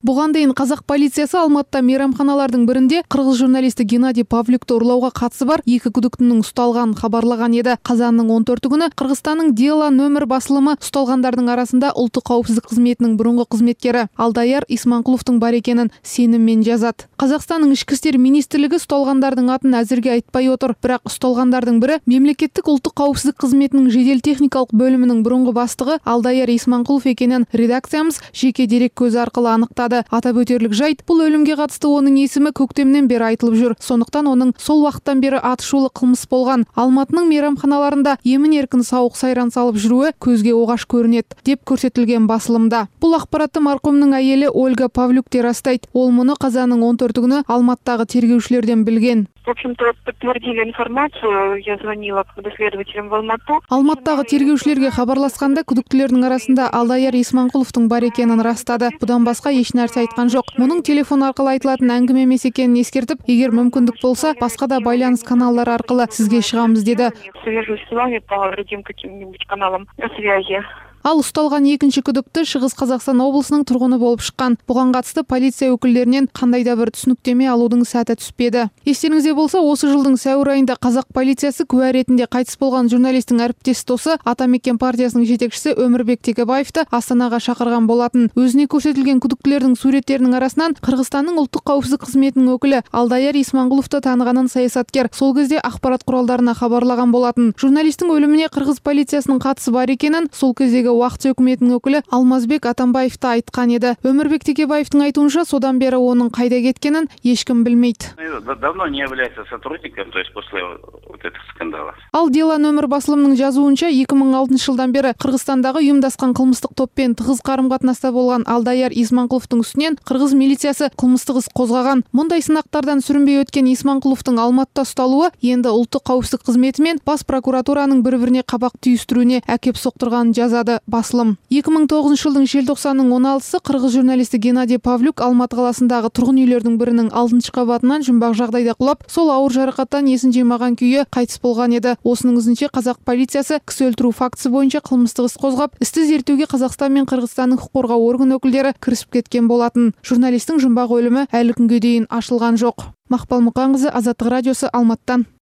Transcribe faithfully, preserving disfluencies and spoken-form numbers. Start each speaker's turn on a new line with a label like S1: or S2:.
S1: Бұған дейін қазақ полициясы Алматыда мейрамханалардың бірінде қырғыз журналисті Геннадий Павлюкті ұрлауға қатысы бар екі күдіктінің ұсталғанын хабарлаған еді. Қазанның он төрті күні Қырғызстанның Дела нөмір басылымы ұсталғандардың арасында ұлттық қауіпсіздік қызметінің бұрынғы қызметкері Алдаяр Исманқұловтың бар екенін сеніммен жазады. Қазақстанның ішкі істер министрлігі ұсталғандардың атын әзірге айтпай отыр, бірақ ұсталғандардың бірі мемлекеттік ұлттық қауіпсіздік қызметінің жедел техникалық бөлімінің бұрынғы бастығы Алдаяр Исманқұлов екенін редакциямыз жеке дерек көзі арқылы анықтады. Атап өтерлік жайт, бұл өлімге қатысты оның есімі көктемнен бері айтылып жүр. Сондықтан оның сол уақыттан бері атышулы қылмыс болған. Алматының мейрамханаларында емін-еркін сауық сайран салып жүруі көзге оғаш көрінеді деп көрсетілген басылымда. Бұл ақпаратты марқұмның әйелі Ольга Павлюк те растайды. Ол мұны қазанның он төрті күні Алматыдағы тергеушілерден білген.
S2: В общем-то, подтвердили информацию, я звонила следователям в Алмату.
S1: Алматыдағы тергеушілерге хабарласқанда күдіктілердің арасында Алдаяр Исманқұловтың бар екенін растады. Бұдан басқа еш нәрсе айтқан жоқ. Мұның телефон арқылы айтылатын әңгіме емес екенін ескертіп, егер мүмкіндік болса, басқа да байланыс каналдары арқылы сізге шығамыз деді.
S2: Свяжусь с вами по другим каким-нибудь каналам связи.
S1: Ал ұсталған екінші күдікті Шығыс Қазақстан облысының тұрғыны болып шыққан. Бұған қатысты полиция өкілдерінен қандай да бір түсініктеме алудың сәті түспеді. Естеріңізде болса, осы жылдың сәуір айында қазақ полициясы куә ретінде қайтыс болған журналистің әріптес досы Атамекен партиясының жетекшісі Өмірбек Текебаевты Астанаға шақырған болатын. Өзіне көрсетілген күдіктілердің суреттерінің арасынан Қырғызстанның ұлттық қауіпсіздік қызметінің өкілі Алдаяр Исманқұловты танығанын саясаткер сол кезде ақпарат құралдарына хабарлаған болатын. Журналистің өліміне қырғыз полициясының қатысы бар екенін сол кездегі уақытша үкіметінің өкілі Алмазбек Атамбаев та айтқан еді. Өмірбек Текебаевтың айтуынша, содан бері оның қайда кеткенін ешкім білмейді.
S3: Давно не является сотрудником, то есть после вот этих скандалов.
S1: Ал Дела нөмір басылымның жазуынша, екі мың алтыншы жылдан бері Қырғызстандағы ұйымдасқан қылмыстық топпен тығыз қарым-қатынаста болған Алдаяр Исманқұловтың үстінен қырғыз милициясы қылмыстық іс қозғаған. Мұндай сынақтардан сүрінбей өткен Исманқұловтың Алматыда ұсталуы енді ұлттық қауіпсіздік қызметі мен бас прокуратураның бір-біріне қабақ түйістіруіне әкеп соқтырғанын жазады басылым. екі мың тоғызыншы жылдың желтоқсанның он алтысы қырғыз журналисті Геннадий Павлюк Алматы қаласындағы тұрғын үйлердің бірінің алтыншы қабатынан жұмбақ жағдайда құлап, сол ауыр жарақаттан есін жимаған күйі қайтыс болған еді. Осының ізінше қазақ полициясы кісі өлтіру фактісі бойынша қылмыстық іс қозғап, істі зерттеуге Қазақстан мен Қырғызстанның құқық қорғау орган өкілдері кірісіп кеткен болатын. Журналистің жұмбақ өлімі әлі күнге дейін ашылған жоқ. Мақпал Мұқанқызы, Азаттық радиосы, Алматыдан.